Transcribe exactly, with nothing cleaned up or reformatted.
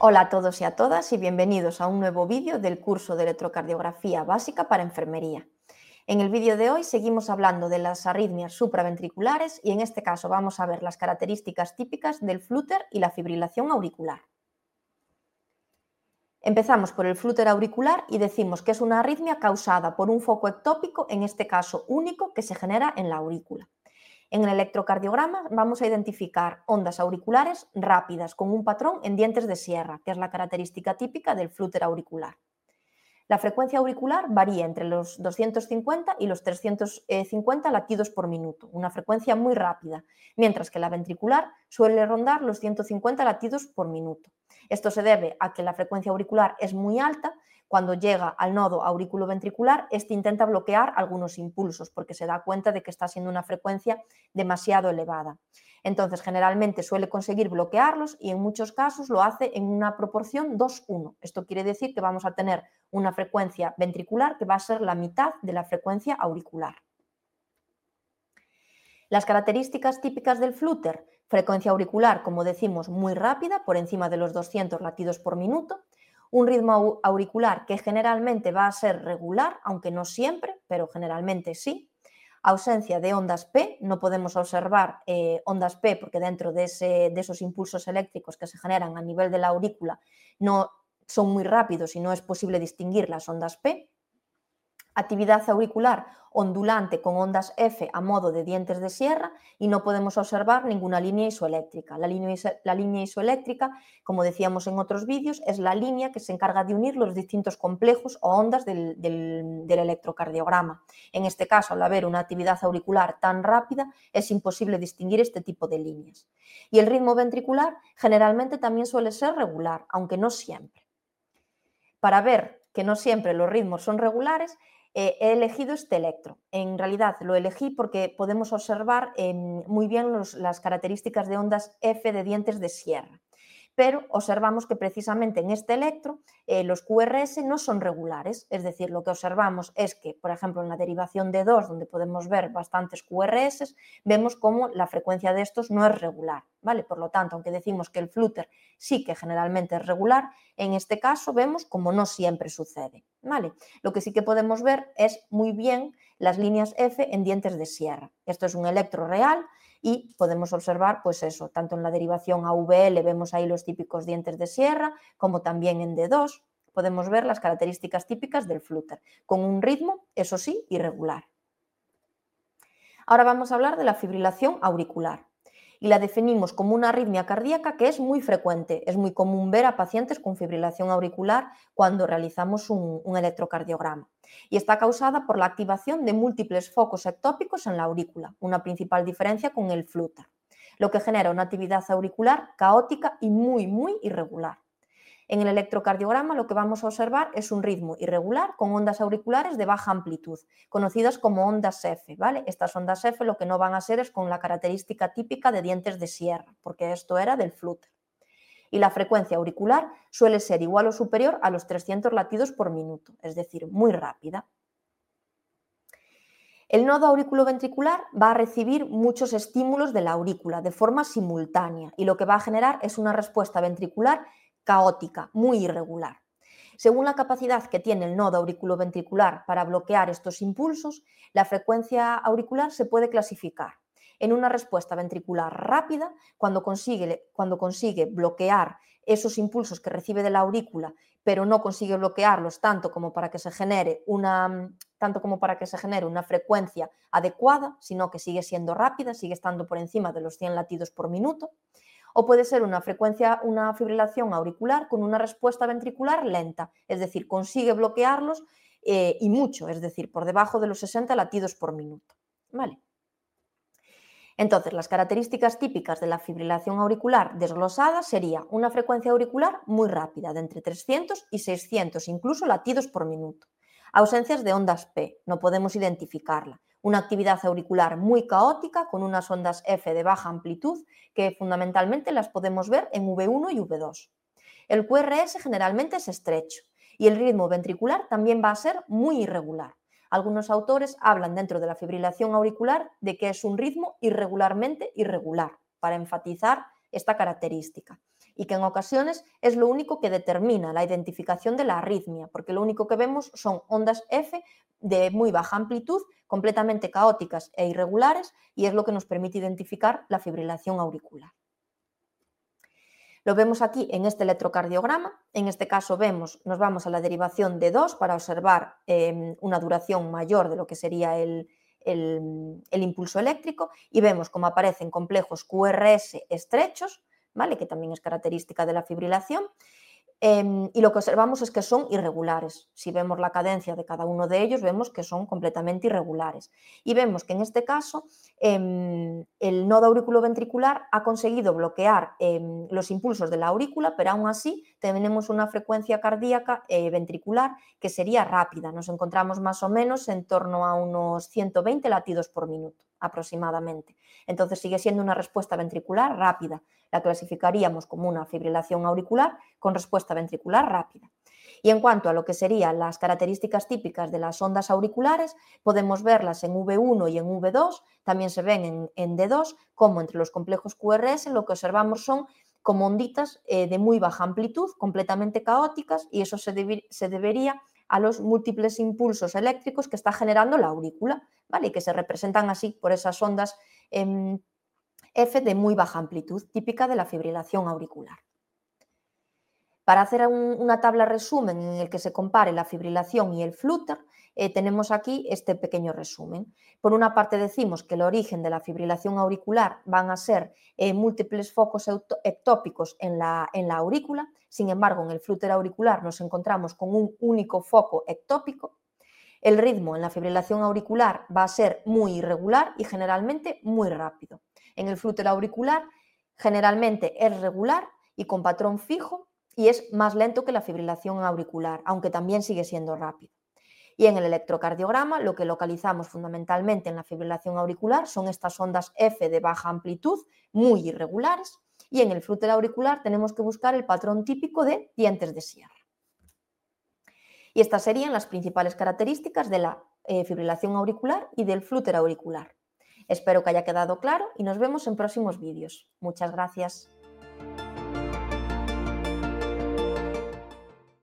Hola a todos y a todas y bienvenidos a un nuevo vídeo del curso de electrocardiografía básica para enfermería. En el vídeo de hoy seguimos hablando de las arritmias supraventriculares y en este caso vamos a ver las características típicas del flúter y la fibrilación auricular. Empezamos por el flúter auricular y decimos que es una arritmia causada por un foco ectópico, en este caso único, que se genera en la aurícula. En el electrocardiograma vamos a identificar ondas auriculares rápidas con un patrón en dientes de sierra, que es la característica típica del flúter auricular. La frecuencia auricular varía entre los doscientos cincuenta y los trescientos cincuenta latidos por minuto, una frecuencia muy rápida, mientras que la ventricular suele rondar los ciento cincuenta latidos por minuto. Esto se debe a que la frecuencia auricular es muy alta. Cuando llega al nodo auriculoventricular, este intenta bloquear algunos impulsos porque se da cuenta de que está siendo una frecuencia demasiado elevada. Entonces, generalmente suele conseguir bloquearlos y en muchos casos lo hace en una proporción dos uno. Esto quiere decir que vamos a tener una frecuencia ventricular que va a ser la mitad de la frecuencia auricular. Las características típicas del flúter: frecuencia auricular, como decimos, muy rápida, por encima de los doscientos latidos por minuto, un ritmo auricular que generalmente va a ser regular, aunque no siempre, pero generalmente sí, ausencia de ondas P, no podemos observar eh, ondas P porque dentro de, ese, de esos impulsos eléctricos que se generan a nivel de la aurícula no son muy rápidos y no es posible distinguir las ondas P. Actividad auricular ondulante con ondas F a modo de dientes de sierra y no podemos observar ninguna línea isoeléctrica. La línea, la línea isoeléctrica, como decíamos en otros vídeos, es la línea que se encarga de unir los distintos complejos o ondas del, del, del electrocardiograma. En este caso, al haber una actividad auricular tan rápida, es imposible distinguir este tipo de líneas. Y el ritmo ventricular generalmente también suele ser regular, aunque no siempre. Para ver que no siempre los ritmos son regulares, Eh, he elegido este electro. En realidad lo elegí porque podemos observar eh, muy bien los, las características de ondas F de dientes de sierra. Pero observamos que precisamente en este electro eh, los Q R S no son regulares, es decir, lo que observamos es que, por ejemplo, en la derivación de dos, donde podemos ver bastantes Q R S, vemos cómo la frecuencia de estos no es regular, ¿vale? Por lo tanto, aunque decimos que el flúter sí que generalmente es regular, en este caso vemos como no siempre sucede, ¿vale? Lo que sí que podemos ver es muy bien las líneas F en dientes de sierra. Esto es un electro real y podemos observar, pues eso, tanto en la derivación A V L vemos ahí los típicos dientes de sierra, como también en D dos podemos ver las características típicas del flúter, con un ritmo, eso sí, irregular. Ahora vamos a hablar de la fibrilación auricular y la definimos como una arritmia cardíaca que es muy frecuente. Es muy común ver a pacientes con fibrilación auricular cuando realizamos un, un electrocardiograma y está causada por la activación de múltiples focos ectópicos en la aurícula, una principal diferencia con el flúter, lo que genera una actividad auricular caótica y muy, muy irregular. En el electrocardiograma lo que vamos a observar es un ritmo irregular con ondas auriculares de baja amplitud, conocidas como ondas F, ¿vale? Estas ondas F lo que no van a ser es con la característica típica de dientes de sierra, porque esto era del flúter. Y la frecuencia auricular suele ser igual o superior a los trescientos latidos por minuto, es decir, muy rápida. El nodo auriculoventricular va a recibir muchos estímulos de la aurícula de forma simultánea y lo que va a generar es una respuesta ventricular caótica, muy irregular. Según la capacidad que tiene el nodo auriculoventricular para bloquear estos impulsos, la frecuencia auricular se puede clasificar en una respuesta ventricular rápida, cuando consigue, cuando consigue bloquear esos impulsos que recibe de la aurícula, pero no consigue bloquearlos tanto como para que se genere una, tanto como para que se genere una frecuencia adecuada, sino que sigue siendo rápida, sigue estando por encima de los cien latidos por minuto. O puede ser una frecuencia, una fibrilación auricular con una respuesta ventricular lenta, es decir, consigue bloquearlos eh, y mucho, es decir, por debajo de los sesenta latidos por minuto. ¿Vale? Entonces, las características típicas de la fibrilación auricular desglosada sería una frecuencia auricular muy rápida, de entre trescientos y seiscientos, incluso latidos por minuto. Ausencias de ondas P, no podemos identificarla. Una actividad auricular muy caótica con unas ondas F de baja amplitud que fundamentalmente las podemos ver en V uno y V dos. El Q R S generalmente es estrecho y el ritmo ventricular también va a ser muy irregular. Algunos autores hablan dentro de la fibrilación auricular de que es un ritmo irregularmente irregular, para enfatizar esta característica. y que en ocasiones es lo único que determina la identificación de la arritmia, porque lo único que vemos son ondas F de muy baja amplitud, completamente caóticas e irregulares, y es lo que nos permite identificar la fibrilación auricular. Lo vemos aquí en este electrocardiograma. En este caso vemos, nos vamos a la derivación de dos para observar eh, una duración mayor de lo que sería el, el, el impulso eléctrico, y vemos cómo aparecen complejos Q R S estrechos, ¿vale? Que también es característica de la fibrilación. Eh, y lo que observamos es que son irregulares. Si vemos la cadencia de cada uno de ellos, vemos que son completamente irregulares. Y vemos que en este caso eh, el nodo auriculoventricular ha conseguido bloquear eh, los impulsos de la aurícula, pero aún así tenemos una frecuencia cardíaca eh, ventricular que sería rápida. Nos encontramos más o menos en torno a unos ciento veinte latidos por minuto aproximadamente. Entonces sigue siendo una respuesta ventricular rápida. La clasificaríamos como una fibrilación auricular con respuesta ventricular rápida. Y en cuanto a lo que serían las características típicas de las ondas auriculares, podemos verlas en V uno y en V dos, también se ven en, en D dos, como entre los complejos Q R S lo que observamos son como onditas eh, de muy baja amplitud, completamente caóticas, y eso se, debe, se debería a los múltiples impulsos eléctricos que está generando la aurícula, ¿vale? Y que se representan así por esas ondas eh, F de muy baja amplitud, típica de la fibrilación auricular. Para hacer un, una tabla resumen en el que se compare la fibrilación y el flúter, eh, tenemos aquí este pequeño resumen. Por una parte decimos que el origen de la fibrilación auricular van a ser eh, múltiples focos ectópicos en la, en la aurícula. Sin embargo, en el flúter auricular nos encontramos con un único foco ectópico. El ritmo en la fibrilación auricular va a ser muy irregular y generalmente muy rápido. En el flúter auricular generalmente es regular y con patrón fijo, y es más lento que la fibrilación auricular, aunque también sigue siendo rápido. Y en el electrocardiograma lo que localizamos fundamentalmente en la fibrilación auricular son estas ondas F de baja amplitud, muy irregulares, y en el flúter auricular tenemos que buscar el patrón típico de dientes de sierra. Y estas serían las principales características de la eh, fibrilación auricular y del flúter auricular. Espero que haya quedado claro y nos vemos en próximos vídeos. Muchas gracias.